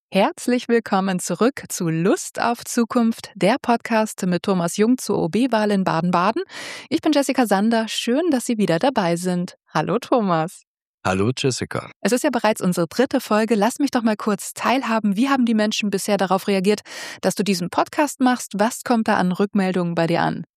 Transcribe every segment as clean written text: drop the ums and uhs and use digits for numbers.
Herzlich willkommen zurück zu Lust auf Zukunft, der Podcast mit Thomas Jung zur OB-Wahl in Baden-Baden. Ich bin Jessica Sander, schön, dass Sie wieder dabei sind. Hallo Thomas. Hallo Jessica. Es ist ja bereits unsere 3. Folge. Lass mich doch mal kurz teilhaben. Wie haben die Menschen bisher darauf reagiert, dass du diesen Podcast machst? Was kommt da an Rückmeldungen bei dir an?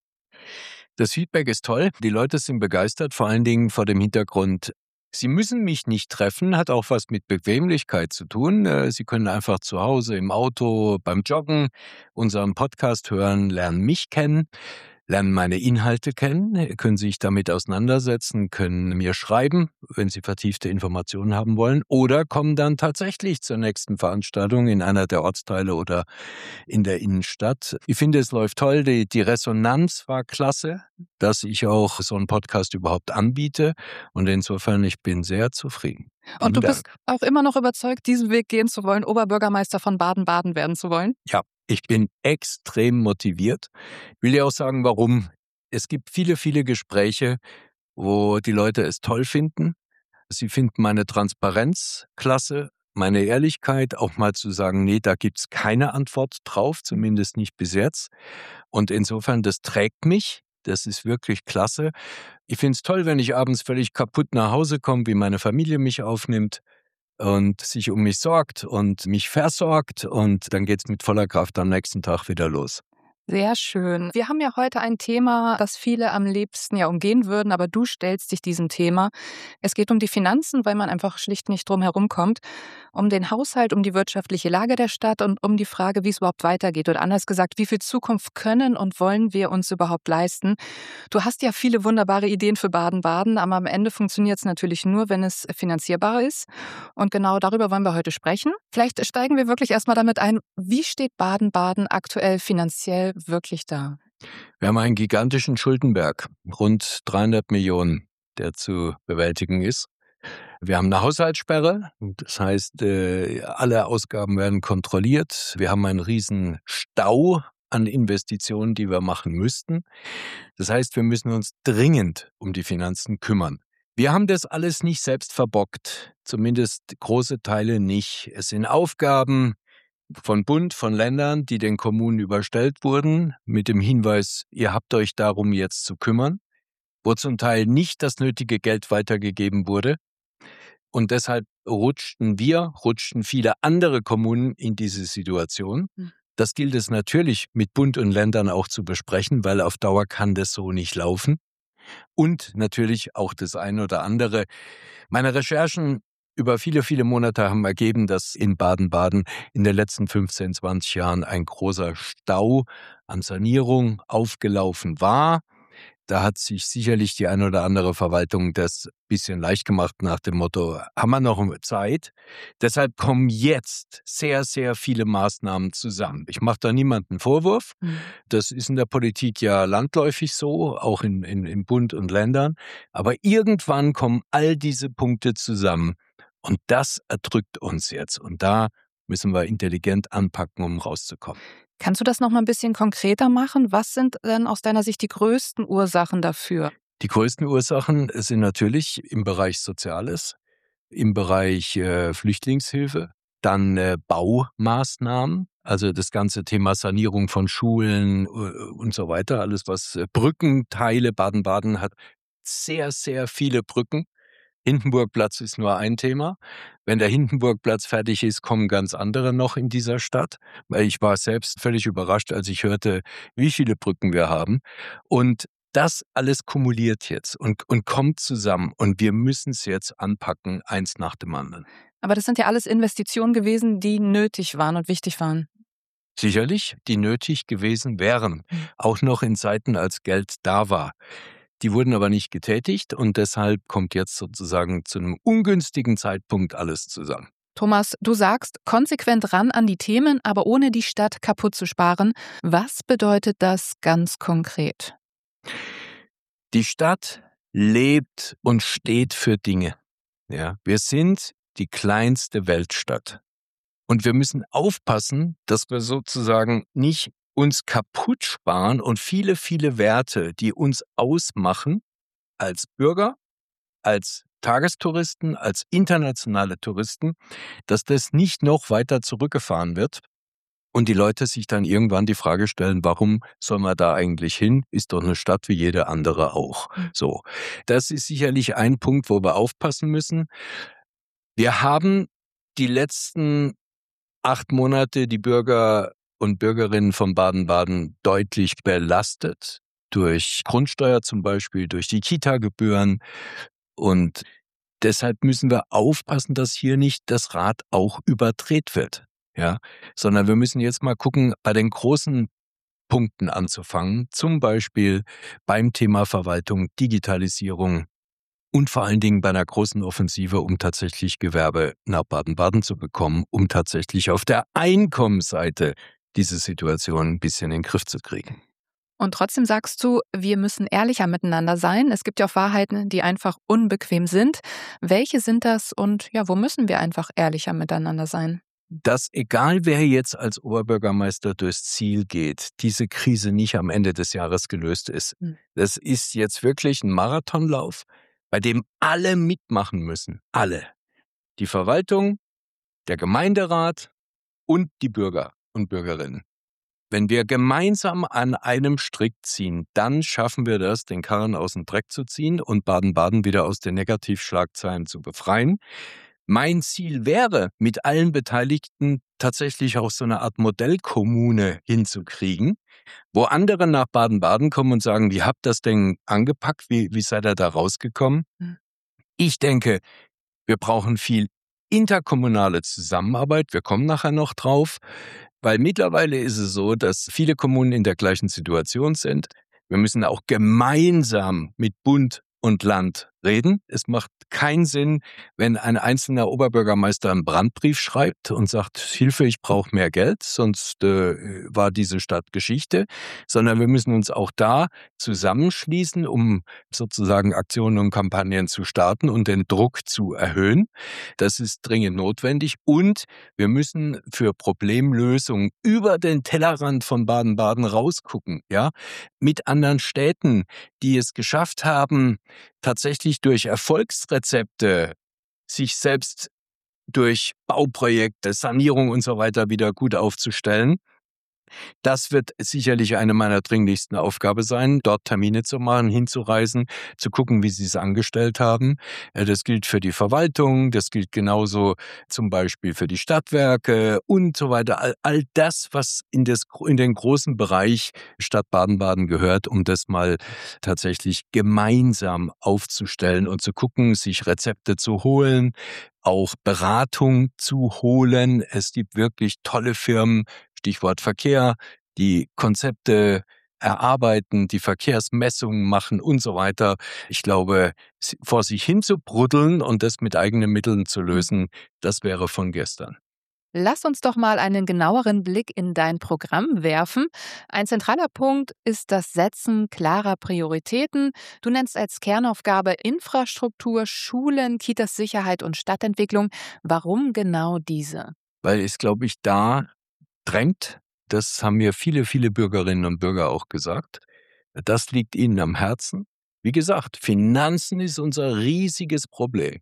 Das Feedback ist toll. Die Leute sind begeistert, vor allen Dingen vor dem Hintergrund, sie müssen mich nicht treffen, hat auch was mit Bequemlichkeit zu tun. Sie können einfach zu Hause, im Auto, beim Joggen unseren Podcast hören, lernen mich kennen, lernen meine Inhalte kennen, können sich damit auseinandersetzen, können mir schreiben, wenn sie vertiefte Informationen haben wollen, oder kommen dann tatsächlich zur nächsten Veranstaltung in einer der Ortsteile oder in der Innenstadt. Ich finde, es läuft toll. Die Resonanz war klasse, dass ich auch so einen Podcast überhaupt anbiete. Und insofern, ich bin sehr zufrieden. Und Vielen du bist Dank. auch immer noch überzeugt, diesen Weg gehen zu wollen, Oberbürgermeister von Baden-Baden werden zu wollen? Ja, ich bin extrem motiviert. Ich will dir auch sagen, warum. Es gibt viele, viele Gespräche, wo die Leute es toll finden. Sie finden meine Transparenz klasse, meine Ehrlichkeit, auch mal zu sagen, nee, da gibt's keine Antwort drauf, zumindest nicht bis jetzt. Und insofern, das trägt mich. Das ist wirklich klasse. Ich finde es toll, wenn ich abends völlig kaputt nach Hause komme, wie meine Familie mich aufnimmt und sich um mich sorgt und mich versorgt. Und dann geht's mit voller Kraft am nächsten Tag wieder los. Sehr schön. Wir haben ja heute ein Thema, das viele am liebsten ja umgehen würden, aber du stellst dich diesem Thema. Es geht um die Finanzen, weil man einfach schlicht nicht drum herum kommt, um den Haushalt, um die wirtschaftliche Lage der Stadt und um die Frage, wie es überhaupt weitergeht. Oder anders gesagt, wie viel Zukunft können und wollen wir uns überhaupt leisten? Du hast ja viele wunderbare Ideen für Baden-Baden, aber am Ende funktioniert es natürlich nur, wenn es finanzierbar ist. Und genau darüber wollen wir heute sprechen. Vielleicht steigen wir wirklich erstmal damit ein, wie steht Baden-Baden aktuell finanziell wirklich da? Wir haben einen gigantischen Schuldenberg, rund 300 Millionen, der zu bewältigen ist. Wir haben eine Haushaltssperre, das heißt, alle Ausgaben werden kontrolliert. Wir haben einen riesen Stau an Investitionen, die wir machen müssten. Das heißt, wir müssen uns dringend um die Finanzen kümmern. Wir haben das alles nicht selbst verbockt, zumindest große Teile nicht. Es sind Aufgaben von Bund, von Ländern, die den Kommunen überstellt wurden, mit dem Hinweis, ihr habt euch darum jetzt zu kümmern, wo zum Teil nicht das nötige Geld weitergegeben wurde. Und deshalb rutschten viele andere Kommunen in diese Situation. Das gilt es natürlich mit Bund und Ländern auch zu besprechen, weil auf Dauer kann das so nicht laufen. Und natürlich auch das eine oder andere. Meine Recherchen über viele, viele Monate haben ergeben, dass in Baden-Baden in den letzten 15, 20 Jahren ein großer Stau an Sanierung aufgelaufen war. Da hat sich sicherlich die eine oder andere Verwaltung das ein bisschen leicht gemacht nach dem Motto, haben wir noch Zeit? Deshalb kommen jetzt sehr, sehr viele Maßnahmen zusammen. Ich mache da niemanden Vorwurf. Das ist in der Politik ja landläufig so, auch in Bund und Ländern. Aber irgendwann kommen all diese Punkte zusammen. Und das erdrückt uns jetzt. Und da müssen wir intelligent anpacken, um rauszukommen. Kannst du das noch mal ein bisschen konkreter machen? Was sind denn aus deiner Sicht die größten Ursachen dafür? Die größten Ursachen sind natürlich im Bereich Soziales, im Bereich Flüchtlingshilfe, dann Baumaßnahmen, also das ganze Thema Sanierung von Schulen und so weiter, alles was Brückenteile, Baden-Baden hat sehr, sehr viele Brücken. Hindenburgplatz ist nur ein Thema. Wenn der Hindenburgplatz fertig ist, kommen ganz andere noch in dieser Stadt. Weil ich war selbst völlig überrascht, als ich hörte, wie viele Brücken wir haben. Und das alles kumuliert jetzt und kommt zusammen. Und wir müssen es jetzt anpacken, eins nach dem anderen. Aber das sind ja alles Investitionen gewesen, die nötig waren und wichtig waren. Sicherlich, die nötig gewesen wären. Auch noch in Zeiten, als Geld da war. Die wurden aber nicht getätigt und deshalb kommt jetzt sozusagen zu einem ungünstigen Zeitpunkt alles zusammen. Thomas, du sagst, konsequent ran an die Themen, aber ohne die Stadt kaputt zu sparen. Was bedeutet das ganz konkret? Die Stadt lebt und steht für Dinge. Ja, wir sind die kleinste Weltstadt. Und wir müssen aufpassen, dass wir sozusagen nicht uns kaputt sparen und viele, viele Werte, die uns ausmachen, als Bürger, als Tagestouristen, als internationale Touristen, dass das nicht noch weiter zurückgefahren wird und die Leute sich dann irgendwann die Frage stellen, warum soll man da eigentlich hin? Ist doch eine Stadt wie jede andere auch. So, das ist sicherlich ein Punkt, wo wir aufpassen müssen. Wir haben die letzten 8 Monate die Bürger und Bürgerinnen von Baden-Baden deutlich belastet. Durch Grundsteuer zum Beispiel, durch die Kita-Gebühren. Und deshalb müssen wir aufpassen, dass hier nicht das Rad auch überdreht wird. Ja, sondern wir müssen jetzt mal gucken, bei den großen Punkten anzufangen. Zum Beispiel beim Thema Verwaltung, Digitalisierung und vor allen Dingen bei einer großen Offensive, um tatsächlich Gewerbe nach Baden-Baden zu bekommen, um tatsächlich auf der Einkommensseite diese Situation ein bisschen in den Griff zu kriegen. Und trotzdem sagst du, wir müssen ehrlicher miteinander sein. Es gibt ja auch Wahrheiten, die einfach unbequem sind. Welche sind das und ja, wo müssen wir einfach ehrlicher miteinander sein? Dass egal wer jetzt als Oberbürgermeister durchs Ziel geht, diese Krise nicht am Ende des Jahres gelöst ist. Das ist jetzt wirklich ein Marathonlauf, bei dem alle mitmachen müssen. Alle. Die Verwaltung, der Gemeinderat und die Bürger und Bürgerinnen. Wenn wir gemeinsam an einem Strick ziehen, dann schaffen wir das, den Karren aus dem Dreck zu ziehen und Baden-Baden wieder aus den Negativschlagzeilen zu befreien. Mein Ziel wäre, mit allen Beteiligten tatsächlich auch so eine Art Modellkommune hinzukriegen, wo andere nach Baden-Baden kommen und sagen, wie habt ihr das denn angepackt? Wie seid ihr da rausgekommen? Ich denke, wir brauchen viel interkommunale Zusammenarbeit. Wir kommen nachher noch drauf, weil mittlerweile ist es so, dass viele Kommunen in der gleichen Situation sind. Wir müssen auch gemeinsam mit Bund und Land reden. Es macht keinen Sinn, wenn ein einzelner Oberbürgermeister einen Brandbrief schreibt und sagt, Hilfe, ich brauche mehr Geld, sonst war diese Stadt Geschichte, sondern wir müssen uns auch da zusammenschließen, um sozusagen Aktionen und Kampagnen zu starten und den Druck zu erhöhen. Das ist dringend notwendig und wir müssen für Problemlösungen über den Tellerrand von Baden-Baden rausgucken, ja, mit anderen Städten, die es geschafft haben, tatsächlich durch Erfolgsrezepte sich selbst durch Bauprojekte, Sanierung und so weiter wieder gut aufzustellen. Das wird sicherlich eine meiner dringlichsten Aufgaben sein, dort Termine zu machen, hinzureisen, zu gucken, wie sie es angestellt haben. Das gilt für die Verwaltung, das gilt genauso zum Beispiel für die Stadtwerke und so weiter. All das, was in den großen Bereich Stadt Baden-Baden gehört, um das mal tatsächlich gemeinsam aufzustellen und zu gucken, sich Rezepte zu holen, auch Beratung zu holen. Es gibt wirklich tolle Firmen, Stichwort Verkehr, die Konzepte erarbeiten, die Verkehrsmessungen machen und so weiter. Ich glaube, vor sich hin zu bruddeln und das mit eigenen Mitteln zu lösen, das wäre von gestern. Lass uns doch mal einen genaueren Blick in dein Programm werfen. Ein zentraler Punkt ist das Setzen klarer Prioritäten. Du nennst als Kernaufgabe Infrastruktur, Schulen, Kitas, Sicherheit und Stadtentwicklung. Warum genau diese? Weil es, glaube ich, da drängt. Das haben mir viele, viele Bürgerinnen und Bürger auch gesagt. Das liegt ihnen am Herzen. Wie gesagt, Finanzen ist unser riesiges Problem.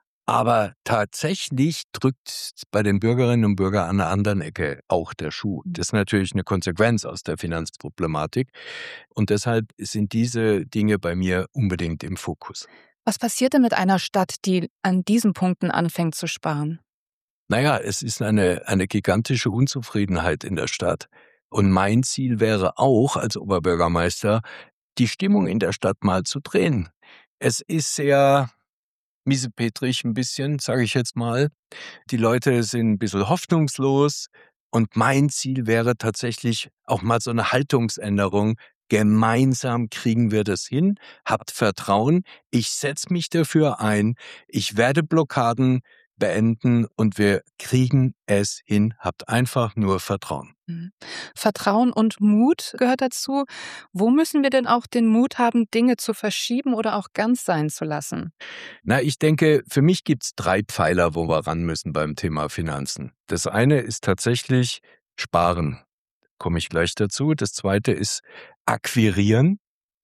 Aber tatsächlich drückt bei den Bürgerinnen und Bürgern an einer anderen Ecke auch der Schuh. Das ist natürlich eine Konsequenz aus der Finanzproblematik. Und deshalb sind diese Dinge bei mir unbedingt im Fokus. Was passiert denn mit einer Stadt, die an diesen Punkten anfängt zu sparen? Naja, es ist eine gigantische Unzufriedenheit in der Stadt. Und mein Ziel wäre auch als Oberbürgermeister, die Stimmung in der Stadt mal zu drehen. Es ist sehr miesepetrig ein bisschen, sage ich jetzt mal. Die Leute sind ein bisschen hoffnungslos. Und mein Ziel wäre tatsächlich auch mal so eine Haltungsänderung. Gemeinsam kriegen wir das hin. Habt Vertrauen. Ich setze mich dafür ein. Ich werde Blockaden beenden und wir kriegen es hin. Habt einfach nur Vertrauen. Vertrauen und Mut gehört dazu. Wo müssen wir denn auch den Mut haben, Dinge zu verschieben oder auch ganz sein zu lassen? Na, ich denke, für mich gibt's 3 Pfeiler, wo wir ran müssen beim Thema Finanzen. Das eine ist tatsächlich Sparen. Komme ich gleich dazu. Das zweite ist Akquirieren.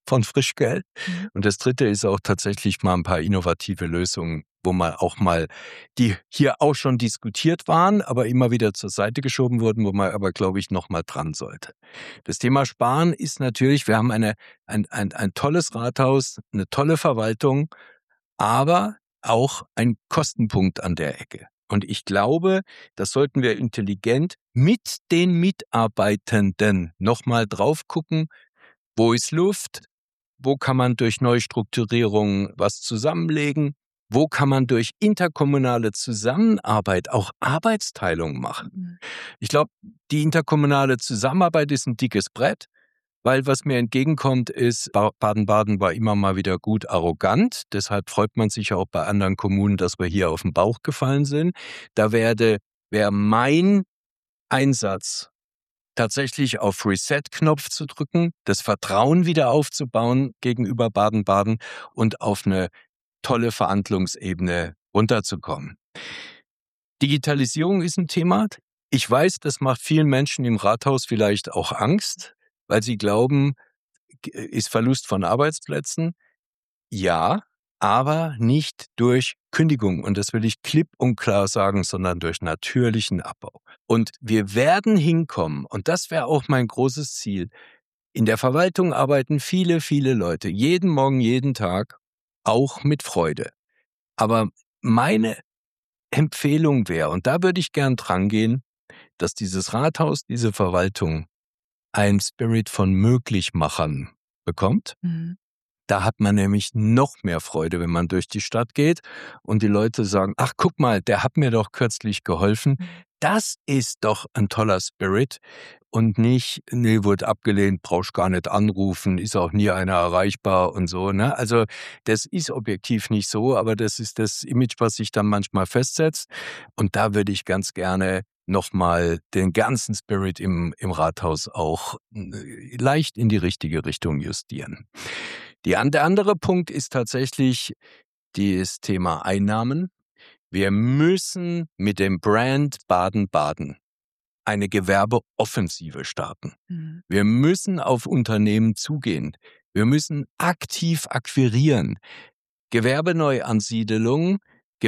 von Frischgeld. Mhm. Und das Dritte ist auch tatsächlich mal ein paar innovative Lösungen, wo man auch mal, die hier auch schon diskutiert waren, aber immer wieder zur Seite geschoben wurden, wo man aber, glaube ich, noch mal dran sollte. Das Thema Sparen ist natürlich, wir haben ein tolles Rathaus, eine tolle Verwaltung, aber auch ein Kostenpunkt an der Ecke. Und ich glaube, das sollten wir intelligent mit den Mitarbeitenden nochmal drauf gucken, wo ist Luft, wo kann man durch Neustrukturierung was zusammenlegen, wo kann man durch interkommunale Zusammenarbeit auch Arbeitsteilung machen. Mhm. Ich glaube, die interkommunale Zusammenarbeit ist ein dickes Brett. Weil was mir entgegenkommt, ist, Baden-Baden war immer mal wieder gut arrogant. Deshalb freut man sich ja auch bei anderen Kommunen, dass wir hier auf den Bauch gefallen sind. Da wäre mein Einsatz, tatsächlich auf Reset-Knopf zu drücken, das Vertrauen wieder aufzubauen gegenüber Baden-Baden und auf eine tolle Verhandlungsebene runterzukommen. Digitalisierung ist ein Thema. Ich weiß, das macht vielen Menschen im Rathaus vielleicht auch Angst, weil sie glauben, ist Verlust von Arbeitsplätzen? Ja, aber nicht durch Kündigung. Und das will ich klipp und klar sagen, sondern durch natürlichen Abbau. Und wir werden hinkommen, und das wäre auch mein großes Ziel. In der Verwaltung arbeiten viele, viele Leute, jeden Morgen, jeden Tag, auch mit Freude. Aber meine Empfehlung wäre, und da würde ich gern dran gehen, dass dieses Rathaus, diese Verwaltung einen Spirit von Möglichmachern bekommt. Mhm. Da hat man nämlich noch mehr Freude, wenn man durch die Stadt geht und die Leute sagen, ach guck mal, der hat mir doch kürzlich geholfen. Das ist doch ein toller Spirit und nicht, nee, wurde abgelehnt, brauchst gar nicht anrufen, ist auch nie einer erreichbar und so. Ne? Also das ist objektiv nicht so, aber das ist das Image, was sich dann manchmal festsetzt. Und da würde ich ganz gerne nochmal den ganzen Spirit im Rathaus auch leicht in die richtige Richtung justieren. Der andere Punkt ist tatsächlich das Thema Einnahmen. Wir müssen mit dem Brand Baden-Baden eine Gewerbeoffensive starten. Mhm. Wir müssen auf Unternehmen zugehen. Wir müssen aktiv akquirieren. Gewerbeneuansiedelung,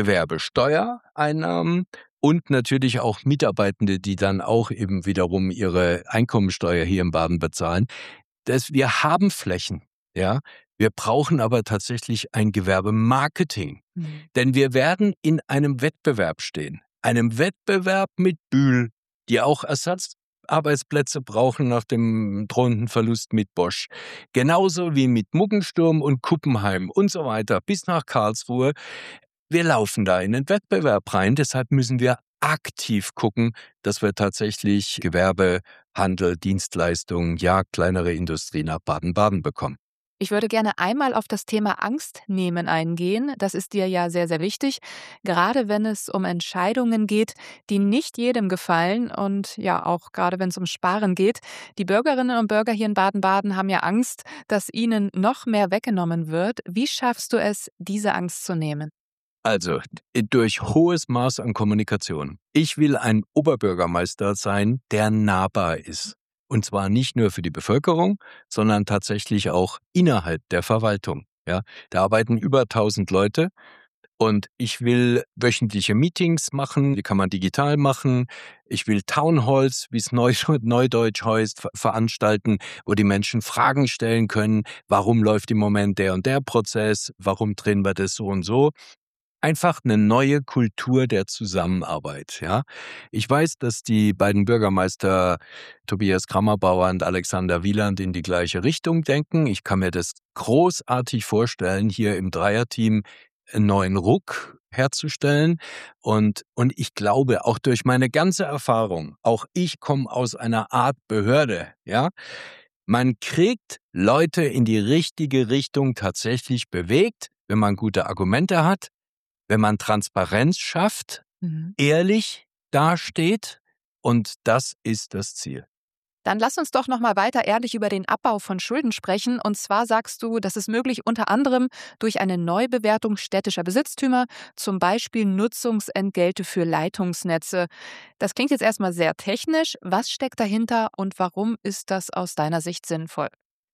Gewerbesteuereinnahmen und natürlich auch Mitarbeitende, die dann auch eben wiederum ihre Einkommensteuer hier in Baden bezahlen. Wir haben Flächen, ja. Wir brauchen aber tatsächlich ein Gewerbemarketing. Mhm. Denn wir werden in einem Wettbewerb stehen. Einem Wettbewerb mit Bühl, die auch Ersatzarbeitsplätze brauchen nach dem drohenden Verlust mit Bosch. Genauso wie mit Muggensturm und Kuppenheim und so weiter bis nach Karlsruhe. Wir laufen da in den Wettbewerb rein. Deshalb müssen wir aktiv gucken, dass wir tatsächlich Gewerbe, Handel, Dienstleistungen, ja, kleinere Industrie nach Baden-Baden bekommen. Ich würde gerne einmal auf das Thema Angst nehmen eingehen. Das ist dir ja sehr, sehr wichtig, gerade wenn es um Entscheidungen geht, die nicht jedem gefallen und ja auch gerade wenn es um Sparen geht. Die Bürgerinnen und Bürger hier in Baden-Baden haben ja Angst, dass ihnen noch mehr weggenommen wird. Wie schaffst du es, diese Angst zu nehmen? Also, durch hohes Maß an Kommunikation. Ich will ein Oberbürgermeister sein, der nahbar ist. Und zwar nicht nur für die Bevölkerung, sondern tatsächlich auch innerhalb der Verwaltung. Ja, da arbeiten über 1000 Leute und ich will wöchentliche Meetings machen, die kann man digital machen. Ich will Townhalls, wie es Neudeutsch heißt, veranstalten, wo die Menschen Fragen stellen können. Warum läuft im Moment der und der Prozess? Warum drehen wir das so und so? Einfach eine neue Kultur der Zusammenarbeit, ja. Ich weiß, dass die beiden Bürgermeister Tobias Krammerbauer und Alexander Wieland in die gleiche Richtung denken. Ich kann mir das großartig vorstellen, hier im Dreierteam einen neuen Ruck herzustellen. Und ich glaube, auch durch meine ganze Erfahrung, auch ich komme aus einer Art Behörde, ja. Man kriegt Leute in die richtige Richtung tatsächlich bewegt, wenn man gute Argumente hat, wenn man Transparenz schafft, Mhm. ehrlich dasteht, und das ist das Ziel. Dann lass uns doch noch mal weiter ehrlich über den Abbau von Schulden sprechen. Und zwar sagst du, das ist möglich unter anderem durch eine Neubewertung städtischer Besitztümer, zum Beispiel Nutzungsentgelte für Leitungsnetze. Das klingt jetzt erstmal sehr technisch. Was steckt dahinter und warum ist das aus deiner Sicht sinnvoll?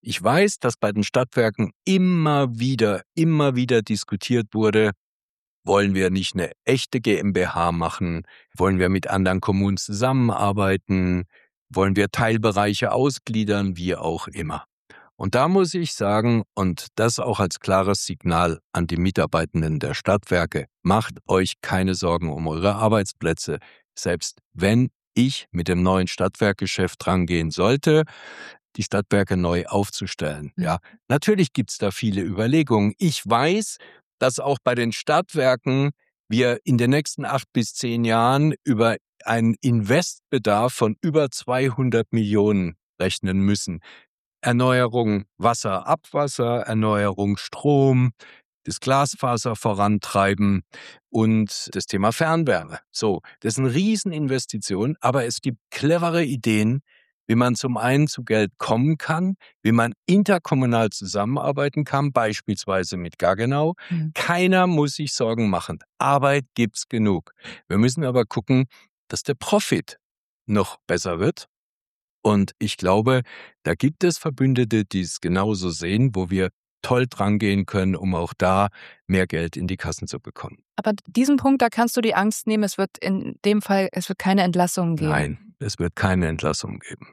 Ich weiß, dass bei den Stadtwerken immer wieder diskutiert wurde, wollen wir nicht eine echte GmbH machen? Wollen wir mit anderen Kommunen zusammenarbeiten? Wollen wir Teilbereiche ausgliedern? Wie auch immer. Und da muss ich sagen, und das auch als klares Signal an die Mitarbeitenden der Stadtwerke, macht euch keine Sorgen um eure Arbeitsplätze. Selbst wenn ich mit dem neuen Stadtwerkgeschäft rangehen sollte, die Stadtwerke neu aufzustellen. Ja, natürlich gibt's da viele Überlegungen. Ich weiß, dass auch bei den Stadtwerken wir in den nächsten 8 bis 10 Jahren über einen Investbedarf von über 200 Millionen rechnen müssen. Erneuerung Wasser, Abwasser, Erneuerung Strom, das Glasfaser vorantreiben und das Thema Fernwärme. So, das ist eine Rieseninvestition, aber es gibt clevere Ideen, wie man zum einen zu Geld kommen kann, wie man interkommunal zusammenarbeiten kann, beispielsweise mit Gaggenau. Keiner muss sich Sorgen machen. Arbeit gibt's genug. Wir müssen aber gucken, dass der Profit noch besser wird. Und ich glaube, da gibt es Verbündete, die es genauso sehen, wo wir toll drangehen können, um auch da mehr Geld in die Kassen zu bekommen. Aber diesen Punkt, da kannst du die Angst nehmen, es wird in dem Fall, es wird keine Entlassungen geben. Nein, es wird keine Entlassung geben.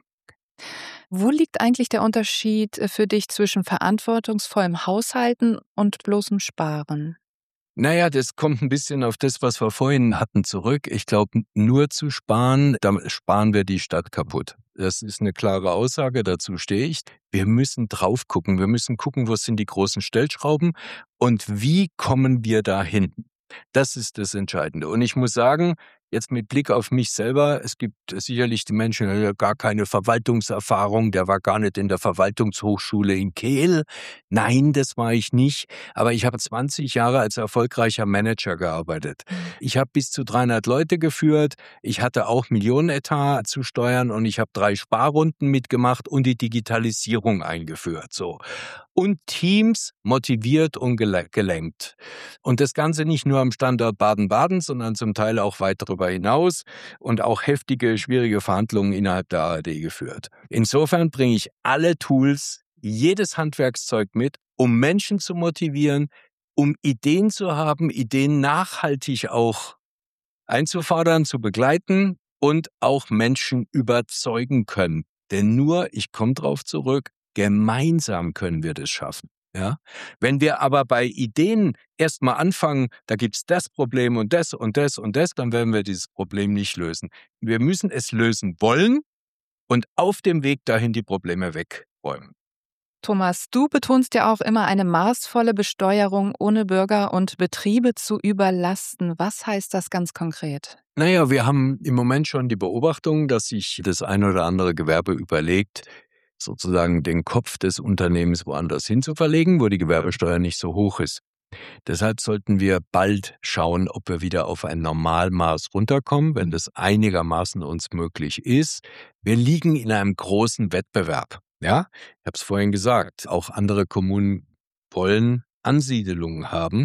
Wo liegt eigentlich der Unterschied für dich zwischen verantwortungsvollem Haushalten und bloßem Sparen? Naja, das kommt ein bisschen auf das, was wir vorhin hatten, zurück. Ich glaube, nur zu sparen, damit sparen wir die Stadt kaputt. Das ist eine klare Aussage, dazu stehe ich. Wir müssen drauf gucken. Wir müssen gucken, wo sind die großen Stellschrauben und wie kommen wir dahin. Das ist das Entscheidende. Und ich muss sagen, jetzt mit Blick auf mich selber, es gibt sicherlich die Menschen, die haben gar keine Verwaltungserfahrung, der war gar nicht in der Verwaltungshochschule in Kehl. Nein, das war ich nicht. Aber ich habe 20 Jahre als erfolgreicher Manager gearbeitet. Ich habe bis zu 300 Leute geführt. Ich hatte auch Millionenetat zu steuern und ich habe 3 Sparrunden mitgemacht und die Digitalisierung eingeführt. So. Und Teams motiviert und gelenkt. Und das Ganze nicht nur am Standort Baden-Baden, sondern zum Teil auch weit darüber hinaus und auch heftige, schwierige Verhandlungen innerhalb der ARD geführt. Insofern bringe ich alle Tools, jedes Handwerkszeug mit, um Menschen zu motivieren, um Ideen zu haben, Ideen nachhaltig auch einzufordern, zu begleiten und auch Menschen überzeugen können. Denn nur, ich komme drauf zurück, gemeinsam können wir das schaffen. Ja? Wenn wir aber bei Ideen erstmal anfangen, da gibt's das Problem und das und das und das, dann werden wir dieses Problem nicht lösen. Wir müssen es lösen wollen und auf dem Weg dahin die Probleme wegräumen. Thomas, du betonst ja auch immer eine maßvolle Besteuerung, ohne Bürger und Betriebe zu überlasten. Was heißt das ganz konkret? Naja, wir haben im Moment schon die Beobachtung, dass sich das ein oder andere Gewerbe überlegt, sozusagen den Kopf des Unternehmens woanders hin zu verlegen, wo die Gewerbesteuer nicht so hoch ist. Deshalb sollten wir bald schauen, ob wir wieder auf ein Normalmaß runterkommen, wenn das einigermaßen uns möglich ist. Wir liegen in einem großen Wettbewerb. Ja, ich habe es vorhin gesagt, auch andere Kommunen wollen Ansiedelungen haben.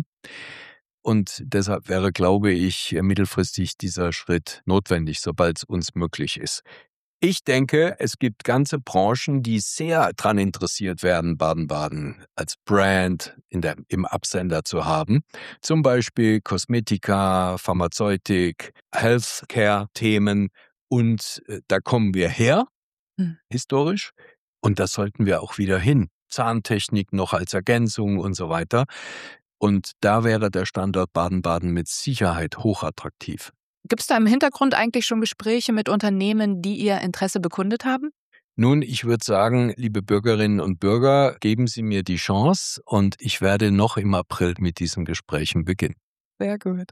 Und deshalb wäre, glaube ich, mittelfristig dieser Schritt notwendig, sobald es uns möglich ist. Ich denke, es gibt ganze Branchen, die sehr daran interessiert werden, Baden-Baden als Brand im Absender zu haben. Zum Beispiel Kosmetika, Pharmazeutik, Healthcare-Themen. Und da kommen wir her, historisch. Und da sollten wir auch wieder hin. Zahntechnik noch als Ergänzung und so weiter. Und da wäre der Standort Baden-Baden mit Sicherheit hochattraktiv. Gibt es da im Hintergrund eigentlich schon Gespräche mit Unternehmen, die ihr Interesse bekundet haben? Nun, ich würde sagen, liebe Bürgerinnen und Bürger, geben Sie mir die Chance und ich werde noch im April mit diesen Gesprächen beginnen. Sehr gut.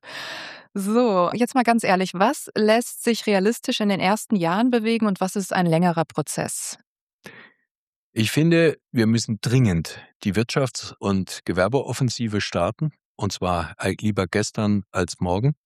So, jetzt mal ganz ehrlich, was lässt sich realistisch in den ersten Jahren bewegen und was ist ein längerer Prozess? Ich finde, wir müssen dringend die Wirtschafts- und Gewerbeoffensive starten, und zwar lieber gestern als morgen.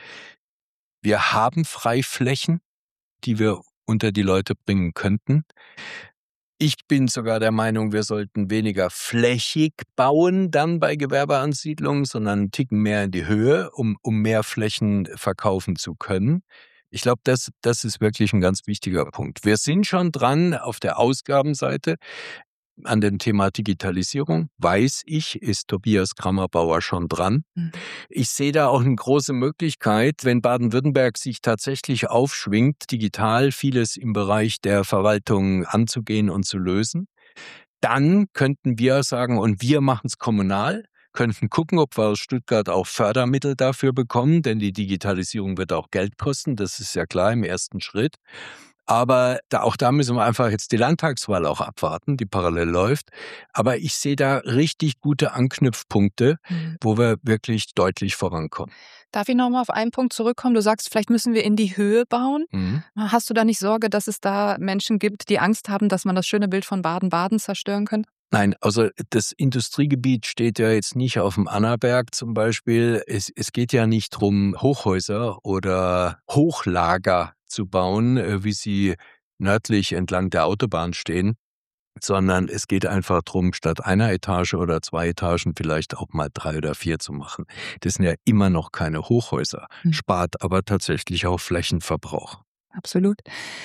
Wir haben Freiflächen, die wir unter die Leute bringen könnten. Ich bin sogar der Meinung, wir sollten weniger flächig bauen dann bei Gewerbeansiedlungen, sondern einen Ticken mehr in die Höhe, um mehr Flächen verkaufen zu können. Ich glaube, das ist wirklich ein ganz wichtiger Punkt. Wir sind schon dran auf der Ausgabenseite. an dem Thema Digitalisierung, weiß ich, ist Tobias Krammer-Bauer schon dran. Mhm. Ich sehe da auch eine große Möglichkeit, wenn Baden-Württemberg sich tatsächlich aufschwingt, digital vieles im Bereich der Verwaltung anzugehen und zu lösen. Dann könnten wir sagen, und wir machen es kommunal, könnten gucken, ob wir aus Stuttgart auch Fördermittel dafür bekommen, denn die Digitalisierung wird auch Geld kosten, das ist ja klar im ersten Schritt. Aber auch da müssen wir einfach jetzt die Landtagswahl auch abwarten, die parallel läuft. Aber ich sehe da richtig gute Anknüpfpunkte, wo wir wirklich deutlich vorankommen. Darf ich noch mal auf einen Punkt zurückkommen? Du sagst, vielleicht müssen wir in die Höhe bauen. Mhm. Hast du da nicht Sorge, dass es da Menschen gibt, die Angst haben, dass man das schöne Bild von Baden-Baden zerstören könnte? Nein, also das Industriegebiet steht ja jetzt nicht auf dem Annaberg zum Beispiel. Es geht ja nicht darum, Hochhäuser oder Hochlager zu bauen, wie sie nördlich entlang der Autobahn stehen, sondern es geht einfach darum, statt einer Etage oder 2 Etagen vielleicht auch mal 3 oder 4 zu machen. Das sind ja immer noch keine Hochhäuser, spart aber tatsächlich auch Flächenverbrauch. Absolut.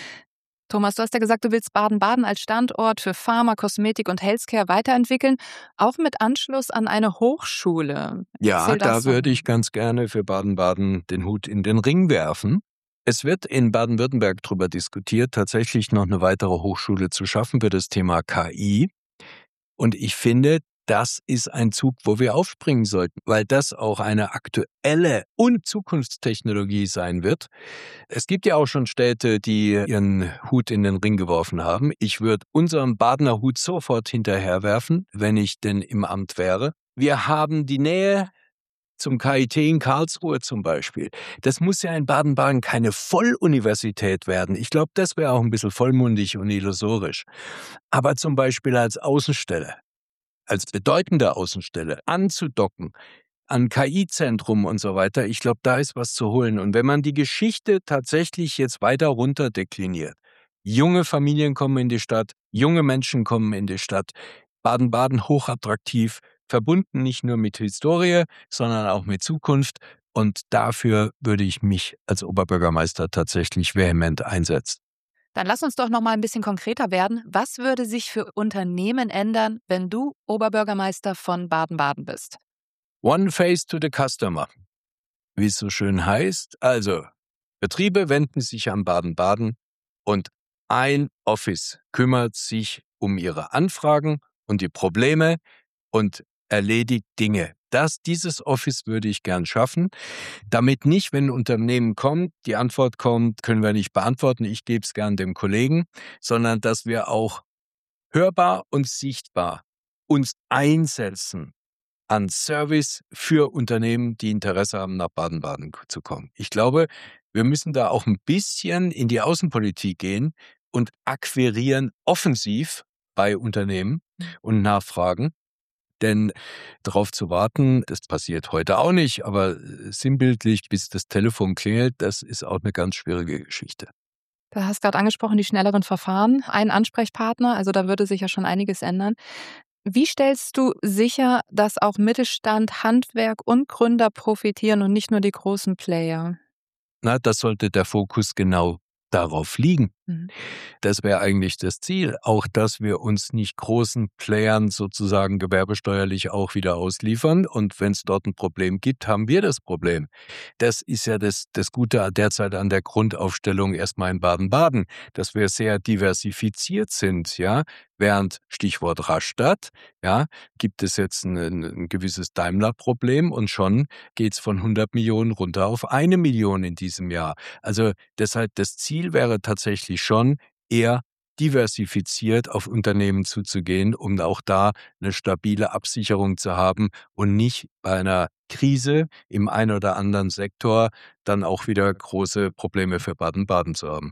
Thomas, du hast ja gesagt, du willst Baden-Baden als Standort für Pharma, Kosmetik und Healthcare weiterentwickeln, auch mit Anschluss an eine Hochschule. Ja, Erzähl da das würde doch. ich ganz gerne für Baden-Baden den Hut in den Ring werfen. Es wird in Baden-Württemberg darüber diskutiert, tatsächlich noch eine weitere Hochschule zu schaffen für das Thema KI. Und ich finde, das ist ein Zug, wo wir aufspringen sollten, weil das auch eine aktuelle und Zukunftstechnologie sein wird. Es gibt ja auch schon Städte, die ihren Hut in den Ring geworfen haben. Ich würde unseren Badener Hut sofort hinterherwerfen, wenn ich denn im Amt wäre. Wir haben die Nähe zum KIT in Karlsruhe zum Beispiel. Das muss ja in Baden-Baden keine Volluniversität werden. Ich glaube, das wäre auch ein bisschen vollmundig und illusorisch. Aber zum Beispiel als Außenstelle, als bedeutende Außenstelle anzudocken an KI-Zentrum und so weiter, ich glaube, da ist was zu holen. Und wenn man die Geschichte tatsächlich jetzt weiter runter dekliniert, junge Familien kommen in die Stadt, junge Menschen kommen in die Stadt, Baden-Baden hochattraktiv, verbunden nicht nur mit Historie, sondern auch mit Zukunft. Und dafür würde ich mich als Oberbürgermeister tatsächlich vehement einsetzen. Dann lass uns doch noch mal ein bisschen konkreter werden. Was würde sich für Unternehmen ändern, wenn du Oberbürgermeister von Baden-Baden bist? One face to the customer, wie es so schön heißt. Also, Betriebe wenden sich an Baden-Baden und ein Office kümmert sich um ihre Anfragen und die Probleme und erledigt Dinge. Dieses Office würde ich gern schaffen, damit nicht, wenn ein Unternehmen kommt, die Antwort kommt, können wir nicht beantworten, ich gebe es gern dem Kollegen, sondern dass wir auch hörbar und sichtbar uns einsetzen an Service für Unternehmen, die Interesse haben, nach Baden-Baden zu kommen. Ich glaube, wir müssen da auch ein bisschen in die Außenpolitik gehen und akquirieren offensiv bei Unternehmen und nachfragen. Denn darauf zu warten, das passiert heute auch nicht, aber sinnbildlich, bis das Telefon klingelt, das ist auch eine ganz schwierige Geschichte. Du hast gerade angesprochen, die schnelleren Verfahren, ein Ansprechpartner, also da würde sich ja schon einiges ändern. Wie stellst du sicher, dass auch Mittelstand, Handwerk und Gründer profitieren und nicht nur die großen Player? Das sollte der Fokus genau darauf liegen. Mhm. Das wäre eigentlich das Ziel, auch dass wir uns nicht großen Playern sozusagen gewerbesteuerlich auch wieder ausliefern. Und wenn es dort ein Problem gibt, haben wir das Problem. Das ist ja das Gute derzeit an der Grundaufstellung erstmal in Baden-Baden, dass wir sehr diversifiziert sind, ja. Während Stichwort Rastatt, ja, gibt es jetzt ein gewisses Daimler-Problem und schon geht's von 100 Millionen runter auf 1 Million in diesem Jahr. Also deshalb, das Ziel wäre tatsächlich schon, eher diversifiziert auf Unternehmen zuzugehen, um auch da eine stabile Absicherung zu haben und nicht bei einer Krise im einen oder anderen Sektor dann auch wieder große Probleme für Baden-Baden zu haben.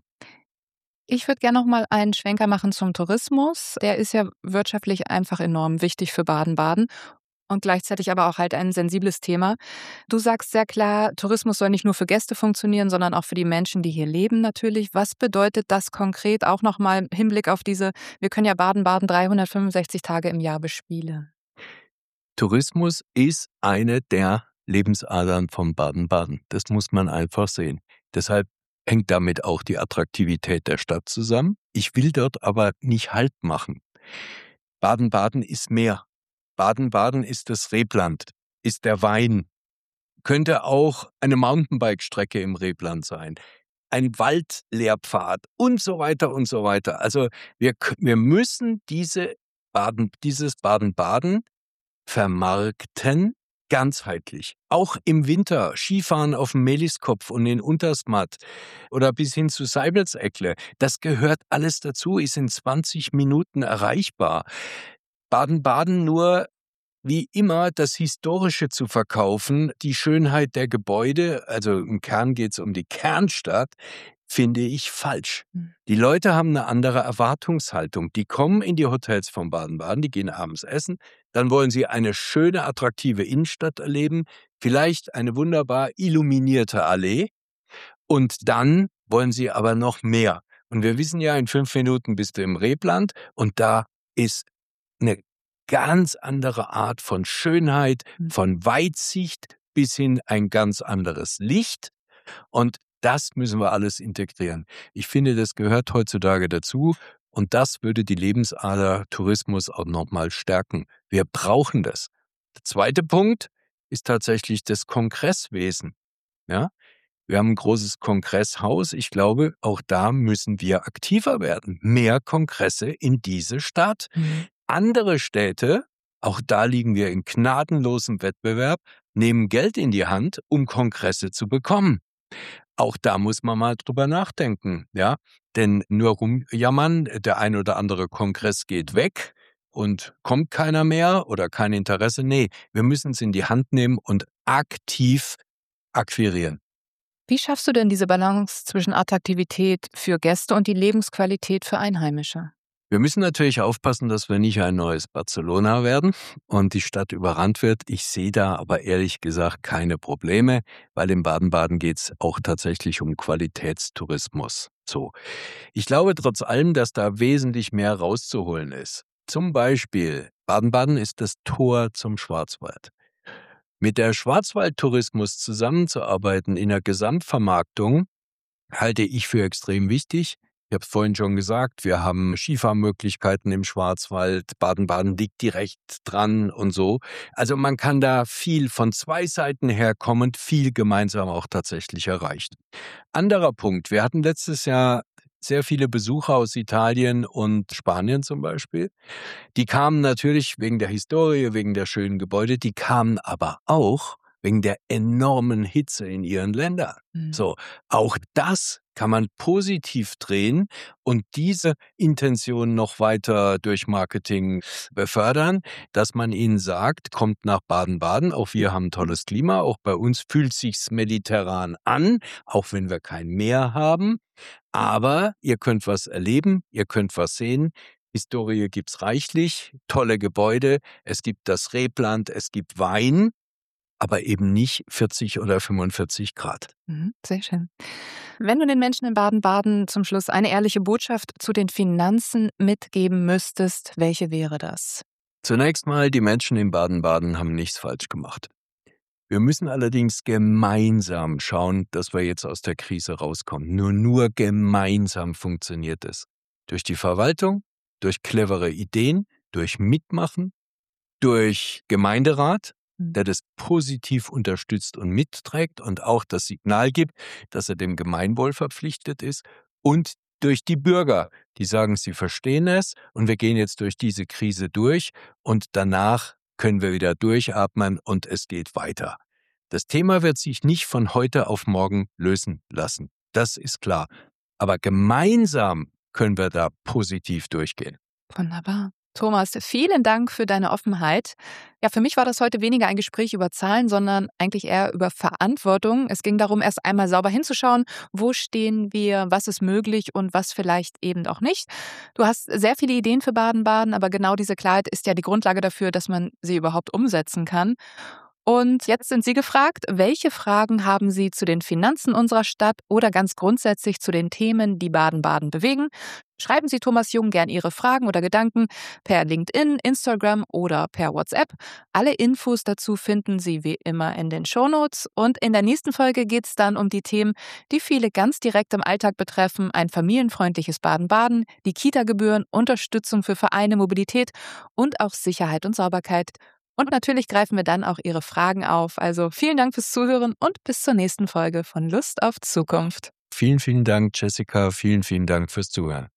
Ich würde gerne noch mal einen Schwenker machen zum Tourismus. Der ist ja wirtschaftlich einfach enorm wichtig für Baden-Baden und gleichzeitig aber auch halt ein sensibles Thema. Du sagst sehr klar, Tourismus soll nicht nur für Gäste funktionieren, sondern auch für die Menschen, die hier leben natürlich. Was bedeutet das konkret auch noch mal im Hinblick auf wir können ja Baden-Baden 365 Tage im Jahr bespielen? Tourismus ist eine der Lebensadern von Baden-Baden. Das muss man einfach sehen. Deshalb hängt damit auch die Attraktivität der Stadt zusammen. Ich will dort aber nicht Halt machen. Baden-Baden ist mehr. Baden-Baden ist das Rebland, ist der Wein. Könnte auch eine Mountainbike-Strecke im Rebland sein, ein Waldlehrpfad und so weiter und so weiter. Also wir müssen dieses Baden-Baden vermarkten, ganzheitlich. Auch im Winter Skifahren auf dem Meliskopf und in Untersmatt oder bis hin zu Seibertseckle. Das gehört alles dazu, ist in 20 Minuten erreichbar. Baden-Baden nur wie immer das Historische zu verkaufen, die Schönheit der Gebäude, also im Kern geht es um die Kernstadt, finde ich falsch. Die Leute haben eine andere Erwartungshaltung. Die kommen in die Hotels von Baden-Baden, die gehen abends essen, dann wollen sie eine schöne, attraktive Innenstadt erleben, vielleicht eine wunderbar illuminierte Allee und dann wollen sie aber noch mehr. Und wir wissen ja, in 5 Minuten bist du im Rebland und da ist eine ganz andere Art von Schönheit, von Weitsicht bis hin ein ganz anderes Licht. Und das müssen wir alles integrieren. Ich finde, das gehört heutzutage dazu und das würde die Lebensader Tourismus auch nochmal stärken. Wir brauchen das. Der zweite Punkt ist tatsächlich das Kongresswesen. Ja? Wir haben ein großes Kongresshaus. Ich glaube, auch da müssen wir aktiver werden. Mehr Kongresse in diese Stadt. Andere Städte, auch da liegen wir in gnadenlosem Wettbewerb, nehmen Geld in die Hand, um Kongresse zu bekommen. Auch da muss man mal drüber nachdenken, ja. Denn nur rumjammern, der ein oder andere Kongress geht weg und kommt keiner mehr oder kein Interesse. Nee, wir müssen es in die Hand nehmen und aktiv akquirieren. Wie schaffst du denn diese Balance zwischen Attraktivität für Gäste und die Lebensqualität für Einheimische? Wir müssen natürlich aufpassen, dass wir nicht ein neues Barcelona werden und die Stadt überrannt wird. Ich sehe da aber ehrlich gesagt keine Probleme, weil in Baden-Baden geht es auch tatsächlich um Qualitätstourismus. So. Ich glaube trotz allem, dass da wesentlich mehr rauszuholen ist. Zum Beispiel, Baden-Baden ist das Tor zum Schwarzwald. Mit der Schwarzwaldtourismus zusammenzuarbeiten in der Gesamtvermarktung halte ich für extrem wichtig. Ich habe es vorhin schon gesagt, wir haben Skifahrmöglichkeiten im Schwarzwald, Baden-Baden liegt direkt dran und so. Also man kann da viel von 2 Seiten her kommend, viel gemeinsam auch tatsächlich erreicht. Anderer Punkt, wir hatten letztes Jahr sehr viele Besucher aus Italien und Spanien zum Beispiel. Die kamen natürlich wegen der Historie, wegen der schönen Gebäude, die kamen aber auch wegen der enormen Hitze in ihren Ländern. So, auch das kann man positiv drehen und diese Intention noch weiter durch Marketing befördern, dass man ihnen sagt, kommt nach Baden-Baden, auch wir haben ein tolles Klima, auch bei uns fühlt sich's mediterran an, auch wenn wir kein Meer haben, aber ihr könnt was erleben, ihr könnt was sehen. Historie gibt's reichlich, tolle Gebäude, es gibt das Rebland, es gibt Wein, aber eben nicht 40 oder 45 Grad. Sehr schön. Wenn du den Menschen in Baden-Baden zum Schluss eine ehrliche Botschaft zu den Finanzen mitgeben müsstest, welche wäre das? Zunächst mal, die Menschen in Baden-Baden haben nichts falsch gemacht. Wir müssen allerdings gemeinsam schauen, dass wir jetzt aus der Krise rauskommen. Nur gemeinsam funktioniert es. Durch die Verwaltung, durch clevere Ideen, durch Mitmachen, durch Gemeinderat, der das positiv unterstützt und mitträgt und auch das Signal gibt, dass er dem Gemeinwohl verpflichtet ist und durch die Bürger, die sagen, sie verstehen es und wir gehen jetzt durch diese Krise durch und danach können wir wieder durchatmen und es geht weiter. Das Thema wird sich nicht von heute auf morgen lösen lassen. Das ist klar. Aber gemeinsam können wir da positiv durchgehen. Wunderbar. Thomas, vielen Dank für deine Offenheit. Ja, für mich war das heute weniger ein Gespräch über Zahlen, sondern eigentlich eher über Verantwortung. Es ging darum, erst einmal sauber hinzuschauen, wo stehen wir, was ist möglich und was vielleicht eben auch nicht. Du hast sehr viele Ideen für Baden-Baden, aber genau diese Klarheit ist ja die Grundlage dafür, dass man sie überhaupt umsetzen kann. Und jetzt sind Sie gefragt, welche Fragen haben Sie zu den Finanzen unserer Stadt oder ganz grundsätzlich zu den Themen, die Baden-Baden bewegen? Schreiben Sie Thomas Jung gern Ihre Fragen oder Gedanken per LinkedIn, Instagram oder per WhatsApp. Alle Infos dazu finden Sie wie immer in den Shownotes. Und in der nächsten Folge geht es dann um die Themen, die viele ganz direkt im Alltag betreffen: ein familienfreundliches Baden-Baden, die Kita-Gebühren, Unterstützung für Vereine, Mobilität und auch Sicherheit und Sauberkeit. Und natürlich greifen wir dann auch Ihre Fragen auf. Also vielen Dank fürs Zuhören und bis zur nächsten Folge von Lust auf Zukunft. Vielen, vielen Dank, Jessica. Vielen, vielen Dank fürs Zuhören.